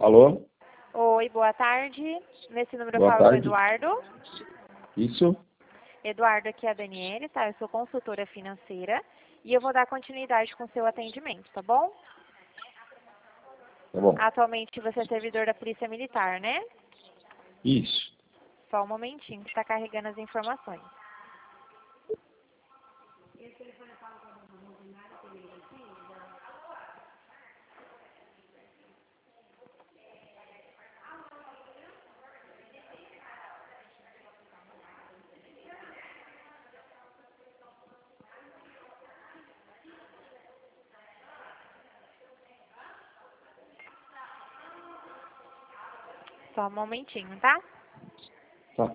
Alô? Oi, boa tarde. Nesse número eu Boa falo com o tarde. Eduardo. Isso? Eduardo, aqui é a Daniele, tá? Eu sou consultora financeira e eu vou dar continuidade com o seu atendimento, tá bom? Tá bom. Atualmente você é servidor da Polícia Militar, né? Isso. Só um momentinho que está carregando as informações. Só um momentinho, tá? Tá.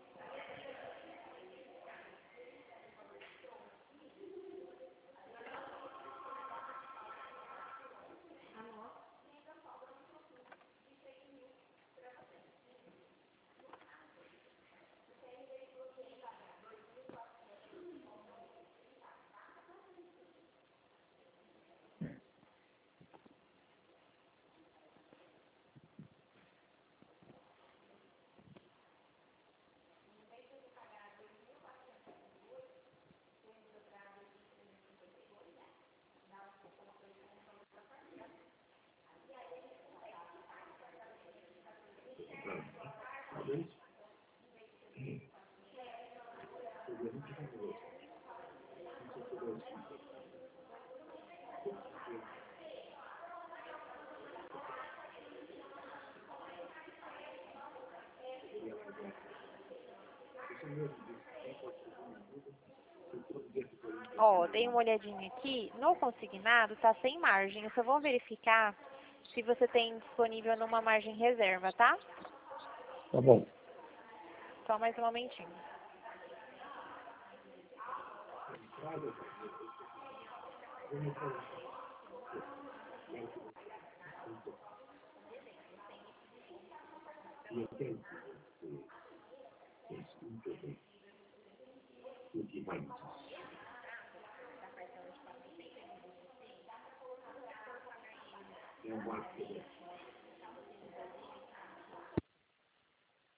Ó, dei uma olhadinha aqui. No consignado tá sem margem. Eu só vou verificar se você tem disponível numa margem reserva, tá? Tá bom. Só mais um momentinho.